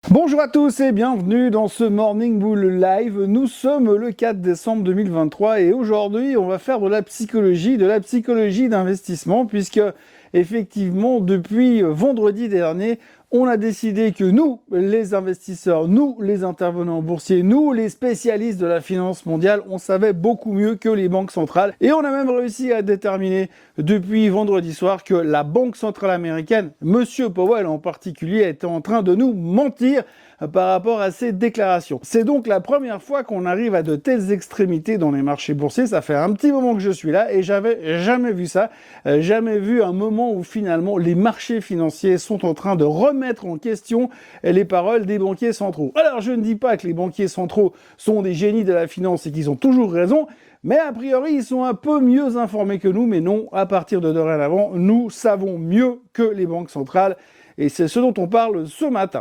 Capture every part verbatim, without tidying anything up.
Bonjour à tous et bienvenue dans ce Morning Bull Live. Nous sommes le quatre décembre deux mille vingt-trois et aujourd'hui on va faire de la psychologie, de la psychologie d'investissement puisque effectivement depuis vendredi dernier on a décidé que nous, les investisseurs, nous, les intervenants boursiers, nous, les spécialistes de la finance mondiale, on savait beaucoup mieux que les banques centrales. Et on a même réussi à déterminer depuis vendredi soir que la Banque centrale américaine, Monsieur Powell en particulier, était en train de nous mentir par rapport à ses déclarations. C'est donc la première fois qu'on arrive à de telles extrémités dans les marchés boursiers. Ça fait un petit moment que je suis là et j'avais jamais vu ça, euh, jamais vu un moment où finalement les marchés financiers sont en train de remettre en question les paroles des banquiers centraux. Alors je ne dis pas que les banquiers centraux sont des génies de la finance et qu'ils ont toujours raison, mais a priori ils sont un peu mieux informés que nous, mais non, à partir de dorénavant, nous savons mieux que les banques centrales et c'est ce dont on parle ce matin.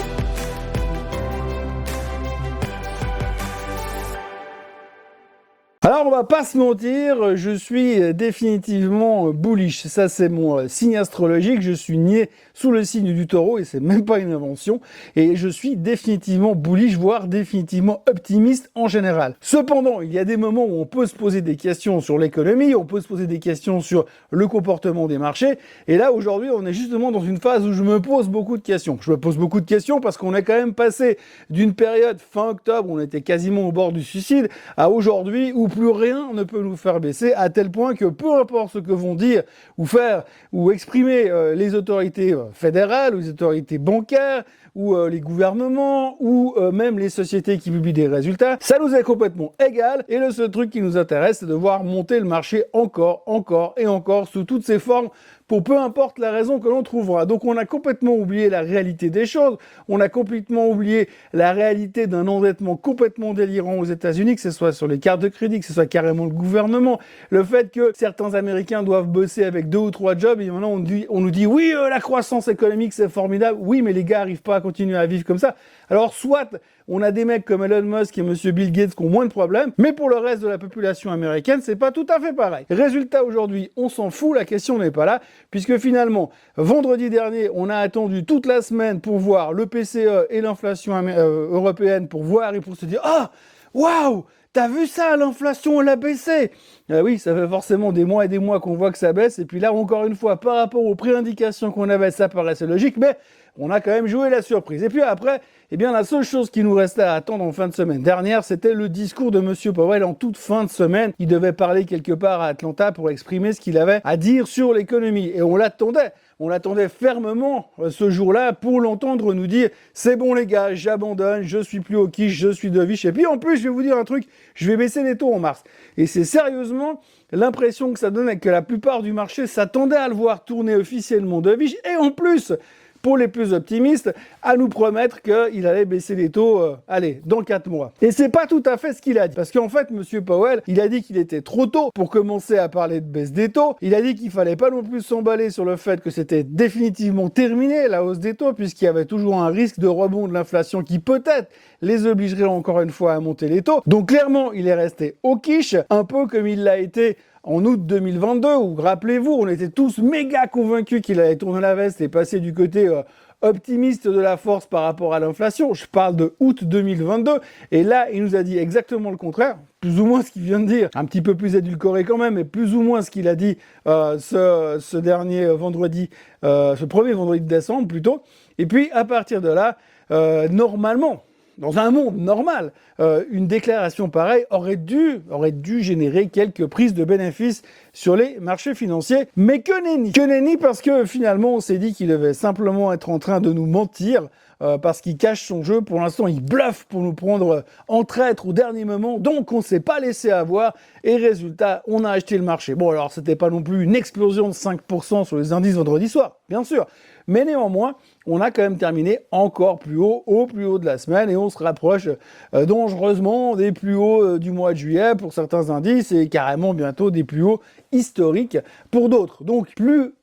Alors on va pas se mentir, je suis définitivement bullish, ça c'est mon signe astrologique, je suis né sous le signe du taureau et c'est même pas une invention, et je suis définitivement bullish, voire définitivement optimiste en général. Cependant, il y a des moments où on peut se poser des questions sur l'économie, on peut se poser des questions sur le comportement des marchés, et là aujourd'hui on est justement dans une phase où je me pose beaucoup de questions. Je me pose beaucoup de questions parce qu'on est quand même passé d'une période fin octobre où on était quasiment au bord du suicide à aujourd'hui où plus rien ne peut nous faire baisser, à tel point que peu importe ce que vont dire ou faire ou exprimer euh, les autorités euh, fédérales ou les autorités bancaires ou euh, les gouvernements ou euh, même les sociétés qui publient des résultats, ça nous est complètement égal et le seul truc qui nous intéresse c'est de voir monter le marché encore, encore et encore sous toutes ses formes pour peu importe la raison que l'on trouvera. Donc on a complètement oublié la réalité des choses, on a complètement oublié la réalité d'un endettement complètement délirant aux États-Unis, que ce soit sur les cartes de crédit, que ce soit carrément le gouvernement, le fait que certains Américains doivent bosser avec deux ou trois jobs et maintenant on, dit, on nous dit oui euh, la croissance économique c'est formidable, oui mais les gars n'arrivent pas à continuer à vivre comme ça. Alors soit on a des mecs comme Elon Musk et Monsieur Bill Gates qui ont moins de problèmes, mais pour le reste de la population américaine, c'est pas tout à fait pareil. Résultat, aujourd'hui, on s'en fout, la question n'est pas là, puisque finalement, vendredi dernier, on a attendu toute la semaine pour voir le P C E et l'inflation euh, européenne, pour voir et pour se dire « Ah, waouh, t'as vu ça, l'inflation, elle a baissé !» Euh, oui, ça fait forcément des mois et des mois qu'on voit que ça baisse, et puis là, encore une fois, par rapport aux préindications qu'on avait, ça paraissait logique, mais on a quand même joué la surprise. Et puis après, eh bien, la seule chose qui nous restait à attendre en fin de semaine dernière, c'était le discours de Monsieur Powell en toute fin de semaine. Il devait parler quelque part à Atlanta pour exprimer ce qu'il avait à dire sur l'économie. Et on l'attendait. On l'attendait fermement euh, ce jour-là pour l'entendre nous dire « C'est bon les gars, j'abandonne, je suis plus au quiche, je suis de viche. » Et puis en plus, je vais vous dire un truc, je vais baisser les taux en mars. Et c'est sérieusement l'impression que ça donne que la plupart du marché s'attendait à le voir tourner officiellement de viche. Et en plus, pour les plus optimistes, à nous promettre qu'il allait baisser les taux, euh, allez, dans quatre mois. Et c'est pas tout à fait ce qu'il a dit. Parce qu'en fait, Monsieur Powell, il a dit qu'il était trop tôt pour commencer à parler de baisse des taux. Il a dit qu'il fallait pas non plus s'emballer sur le fait que c'était définitivement terminé, la hausse des taux, puisqu'il y avait toujours un risque de rebond de l'inflation qui peut-être les obligerait encore une fois à monter les taux. Donc clairement, il est resté au quiche, un peu comme il l'a été en août deux mille vingt-deux, où, rappelez-vous, on était tous méga convaincus qu'il allait tourner la veste et passer du côté euh, optimiste de la force par rapport à l'inflation. Je parle de août deux mille vingt-deux. Et là, il nous a dit exactement le contraire, plus ou moins ce qu'il vient de dire, un petit peu plus édulcoré quand même, mais plus ou moins ce qu'il a dit euh, ce, ce dernier vendredi, euh, ce premier vendredi de décembre plutôt. Et puis, à partir de là, euh, normalement, dans un monde normal, euh, une déclaration pareille aurait dû, aurait dû générer quelques prises de bénéfices sur les marchés financiers. Mais que nenni. Que nenni parce que finalement, on s'est dit qu'il devait simplement être en train de nous mentir euh, parce qu'il cache son jeu. Pour l'instant, il bluffe pour nous prendre en traître au dernier moment. Donc, on ne s'est pas laissé avoir. Et résultat, on a acheté le marché. Bon, alors, c'était pas non plus une explosion de cinq pour cent sur les indices vendredi soir, bien sûr. Mais néanmoins, on a quand même terminé encore plus haut, au plus haut de la semaine, et on se rapproche euh, dangereusement des plus hauts euh, du mois de juillet pour certains indices, et carrément bientôt des plus hauts historiques pour d'autres. Donc plus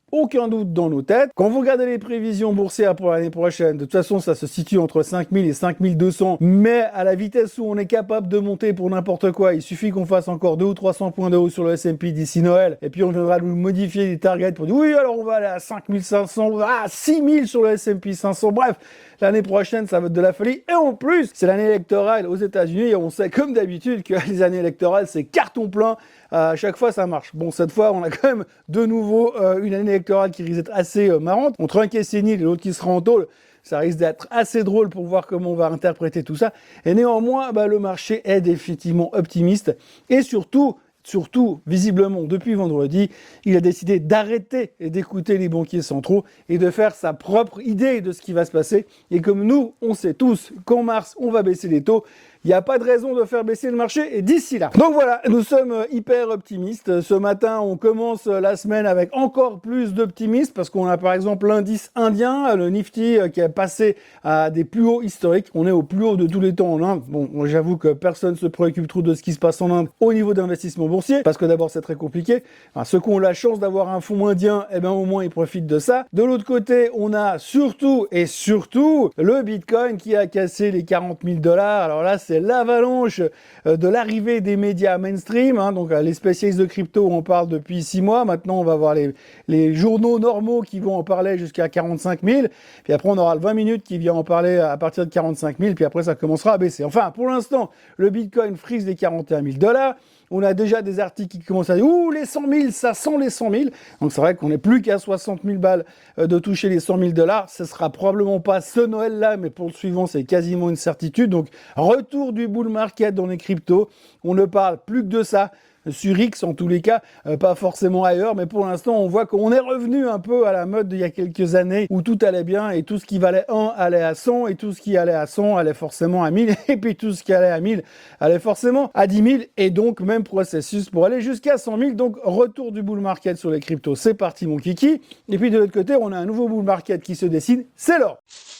aucun doute dans nos têtes. Quand vous regardez les prévisions boursières pour l'année prochaine, de toute façon, ça se situe entre cinq mille et cinq mille deux cents, mais à la vitesse où on est capable de monter pour n'importe quoi, il suffit qu'on fasse encore deux ou trois cents points de haut sur le S and P d'ici Noël, et puis on viendra nous modifier les targets pour dire oui, alors on va aller à cinq mille cinq cents, à six mille sur le S and P cinq cents, bref, l'année prochaine, ça va être de la folie. Et en plus, c'est l'année électorale aux États-Unis et on sait comme d'habitude que les années électorales, c'est carton plein. À chaque fois, ça marche. Bon, cette fois, on a quand même de nouveau euh, une année électorale qui risque d'être assez euh, marrante. Entre un qui est sénile et l'autre qui sera en tôle, ça risque d'être assez drôle pour voir comment on va interpréter tout ça. Et néanmoins, bah, le marché est définitivement optimiste. Et surtout, Surtout, visiblement, depuis vendredi, il a décidé d'arrêter d'écouter les banquiers centraux et de faire sa propre idée de ce qui va se passer. Et comme nous, on sait tous qu'en mars, on va baisser les taux, il n'y a pas de raison de faire baisser le marché et d'ici là. Donc voilà, nous sommes hyper optimistes. Ce matin, on commence la semaine avec encore plus d'optimisme parce qu'on a par exemple l'indice indien, le Nifty, qui est passé à des plus hauts historiques. On est au plus haut de tous les temps en Inde. Bon, j'avoue que personne ne se préoccupe trop de ce qui se passe en Inde au niveau d'investissement boursier parce que d'abord, c'est très compliqué. Enfin, ceux qui ont la chance d'avoir un fonds indien, eh ben, au moins, ils profitent de ça. De l'autre côté, on a surtout et surtout le Bitcoin qui a cassé les quarante mille dollars. Alors là, c'est l'avalanche de l'arrivée des médias mainstream, hein, donc les spécialistes de crypto en parlent depuis six mois, maintenant on va voir les, les journaux normaux qui vont en parler jusqu'à quarante-cinq mille, puis après on aura le vingt minutes qui vient en parler à partir de quarante-cinq mille, puis après ça commencera à baisser. Enfin, pour l'instant, le Bitcoin frise les quarante et un mille dollars, on a déjà des articles qui commencent à dire « Ouh, les cent mille, ça sent les cent mille !» Donc c'est vrai qu'on n'est plus qu'à soixante mille balles de toucher les cent mille dollars. Ce sera probablement pas ce Noël-là, mais pour le suivant, c'est quasiment une certitude. Donc retour du bull market dans les cryptos. On ne parle plus que de ça. Sur X en tous les cas, euh, pas forcément ailleurs, mais pour l'instant on voit qu'on est revenu un peu à la mode d'il y a quelques années où tout allait bien et tout ce qui valait un allait à cent et tout ce qui allait à cent allait forcément à mille et puis tout ce qui allait à mille allait forcément à dix mille et donc même processus pour aller jusqu'à cent mille. Donc retour du bull market sur les cryptos, c'est parti mon kiki. Et puis de l'autre côté on a un nouveau bull market qui se dessine, c'est l'or.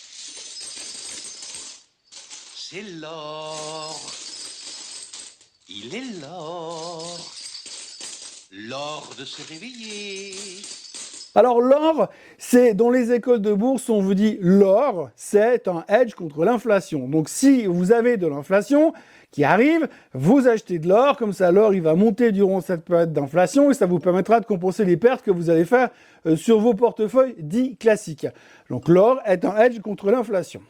C'est l'or. Il est l'or, l'or de se réveiller. Alors l'or, c'est dans les écoles de bourse, on vous dit l'or, c'est un hedge contre l'inflation. Donc si vous avez de l'inflation qui arrive, vous achetez de l'or, comme ça l'or il va monter durant cette période d'inflation et ça vous permettra de compenser les pertes que vous allez faire euh, sur vos portefeuilles dits classiques. Donc l'or est un hedge contre l'inflation.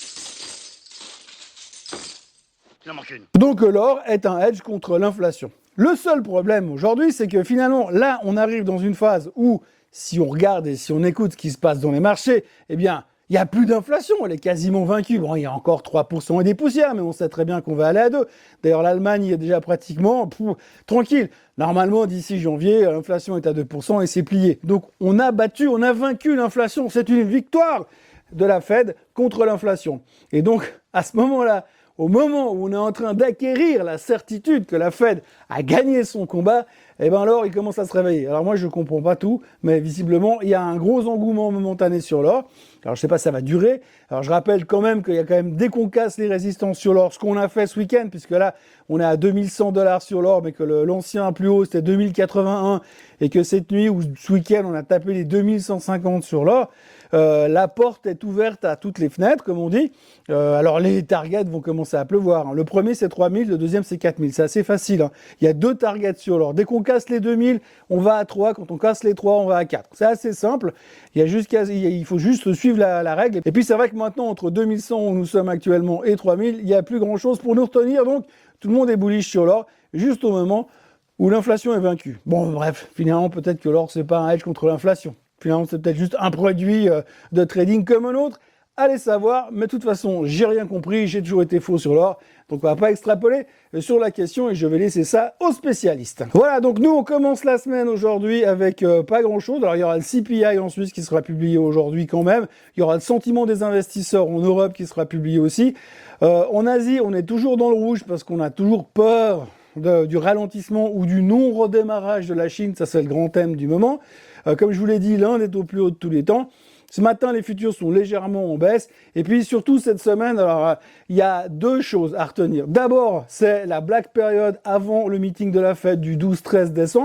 Donc l'or est un hedge contre l'inflation. Le seul problème aujourd'hui, c'est que finalement, là, on arrive dans une phase où, si on regarde et si on écoute ce qui se passe dans les marchés, eh bien, il n'y a plus d'inflation, elle est quasiment vaincue. Bon, il y a encore trois pour cent et des poussières, mais on sait très bien qu'on va aller à deux. D'ailleurs, l'Allemagne y est déjà pratiquement pff, tranquille. Normalement, d'ici janvier, l'inflation est à deux pour cent et c'est plié. Donc, on a battu, on a vaincu l'inflation. C'est une victoire de la Fed contre l'inflation. Et donc, à ce moment-là, au moment où on est en train d'acquérir la certitude que la Fed a gagné son combat, eh ben l'or, il commence à se réveiller. Alors moi, je comprends pas tout, mais visiblement, il y a un gros engouement momentané sur l'or. Alors je sais pas si ça va durer. Alors je rappelle quand même qu'il y a quand même, dès qu'on casse les résistances sur l'or, ce qu'on a fait ce week-end, puisque là, on est à deux mille cent dollars sur l'or, mais que l'ancien plus haut, c'était deux mille quatre-vingt-un, et que cette nuit ou ce week-end, on a tapé les deux mille cent cinquante sur l'or, euh, la porte est ouverte à toutes les fenêtres, comme on dit. Euh, alors les targets vont commencer à pleuvoir, hein. Le premier, c'est trois mille, le deuxième, c'est quatre mille. C'est assez facile, hein. Il y a deux targets sur l'or. Dès qu'on casse les deux mille, on va à trois. Quand on casse les trois, on va à quatre. C'est assez simple. Il y a juste, il faut juste suivre la, la règle. Et puis, c'est vrai que maintenant, entre deux mille cent, où nous sommes actuellement, et trois mille, il n'y a plus grand-chose pour nous retenir. Donc, tout le monde est bullish sur l'or, juste au moment où l'inflation est vaincue. Bon, bref, finalement, peut-être que l'or, c'est pas un hedge contre l'inflation. Finalement, c'est peut-être juste un produit euh, de trading comme un autre. Allez savoir, mais de toute façon, j'ai rien compris, j'ai toujours été faux sur l'or, donc on va pas extrapoler sur la question et je vais laisser ça aux spécialistes. Voilà, donc nous on commence la semaine aujourd'hui avec euh, pas grand chose. Alors il y aura le C P I en Suisse qui sera publié aujourd'hui quand même, il y aura le sentiment des investisseurs en Europe qui sera publié aussi. Euh, en Asie, on est toujours dans le rouge parce qu'on a toujours peur de, du ralentissement ou du non-redémarrage de la Chine, ça c'est le grand thème du moment. Euh, comme je vous l'ai dit, l'Inde est au plus haut de tous les temps. Ce matin, les futurs sont légèrement en baisse. Et puis surtout cette semaine, alors il y a deux choses à retenir. D'abord, c'est la black period avant le meeting de la Fed du douze treize décembre.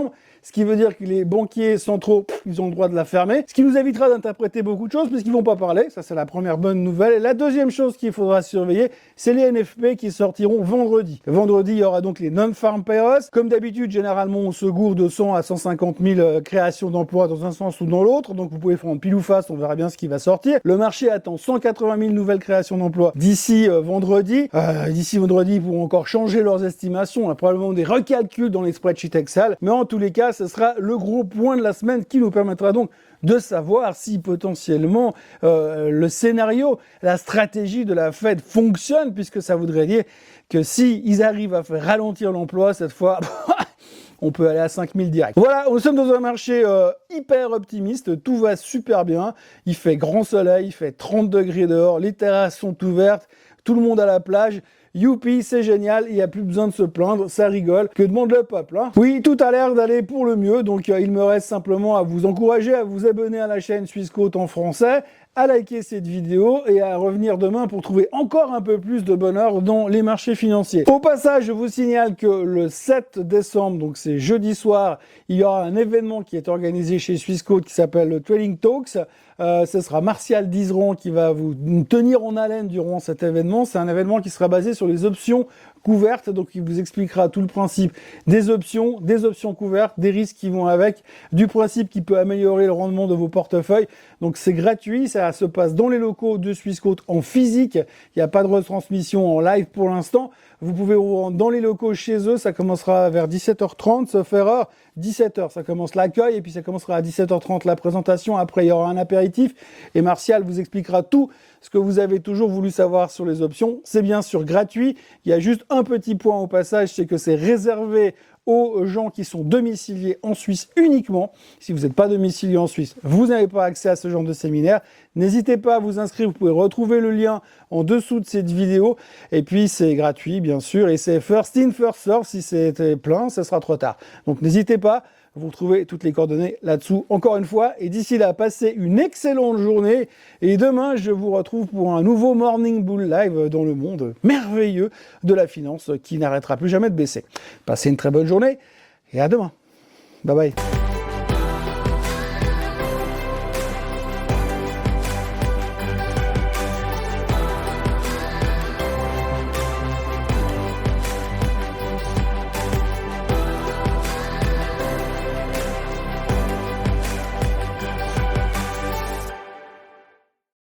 ce qui veut dire que les banquiers centraux, pff, ils ont le droit de la fermer, ce qui nous évitera d'interpréter beaucoup de choses, puisqu'ils vont pas parler, ça c'est la première bonne nouvelle. Et la deuxième chose qu'il faudra surveiller, c'est les N F P qui sortiront vendredi. Vendredi, il y aura donc les non-farm payrolls. Comme d'habitude, généralement, on se gourde de cent à cent cinquante mille euh, créations d'emplois dans un sens ou dans l'autre, donc vous pouvez prendre pile ou face, on verra bien ce qui va sortir. Le marché attend cent quatre-vingt mille nouvelles créations d'emplois d'ici euh, vendredi. Euh, d'ici vendredi, ils pourront encore changer leurs estimations, on a probablement des recalculs dans les spreadsheets Excel, mais en tous les cas, ce sera le gros point de la semaine qui nous permettra donc de savoir si potentiellement euh, le scénario, la stratégie de la Fed fonctionne, puisque ça voudrait dire que si ils arrivent à faire ralentir l'emploi, cette fois, on peut aller à cinq mille direct. Voilà, nous sommes dans un marché euh, hyper optimiste, tout va super bien, il fait grand soleil, il fait trente degrés dehors, les terrasses sont ouvertes, tout le monde à la plage. Youpi, c'est génial, il n'y a plus besoin de se plaindre, ça rigole. Que demande le peuple, hein? Oui, tout a l'air d'aller pour le mieux, donc euh, il me reste simplement à vous encourager à vous abonner à la chaîne Swissquote en français, à liker cette vidéo et à revenir demain pour trouver encore un peu plus de bonheur dans les marchés financiers. Au passage, je vous signale que le sept décembre, donc c'est jeudi soir, il y aura un événement qui est organisé chez Swissquote qui s'appelle le Trading Talks. Euh, ce sera Martial Dizeron qui va vous tenir en haleine durant cet événement. C'est un événement qui sera basé sur les options couvertes, donc il vous expliquera tout le principe des options, des options couvertes, des risques qui vont avec, du principe qui peut améliorer le rendement de vos portefeuilles. Donc c'est gratuit, ça se passe dans les locaux de Swissquote en physique, il n'y a pas de retransmission en live pour l'instant. Vous pouvez vous rendre dans les locaux chez eux, ça commencera vers dix-sept heures trente, sauf erreur, dix-sept heures, ça commence l'accueil, et puis ça commencera à dix-sept heures trente la présentation, après il y aura un apéritif, et Martial vous expliquera tout ce que vous avez toujours voulu savoir sur les options. C'est bien sûr gratuit, il y a juste un petit point au passage, c'est que c'est réservé aux gens qui sont domiciliés en Suisse uniquement. Si vous n'êtes pas domicilié en Suisse, vous n'avez pas accès à ce genre de séminaire. N'hésitez pas à vous inscrire, vous pouvez retrouver le lien en dessous de cette vidéo. Et puis c'est gratuit bien sûr, et c'est first in, first serve. Si c'était plein, ce sera trop tard. Donc n'hésitez pas, vous retrouvez toutes les coordonnées là-dessous encore une fois. Et d'ici là, passez une excellente journée. Et demain, je vous retrouve pour un nouveau Morning Bull Live dans le monde merveilleux de la finance qui n'arrêtera plus jamais de baisser. Passez une très bonne journée et à demain. Bye bye.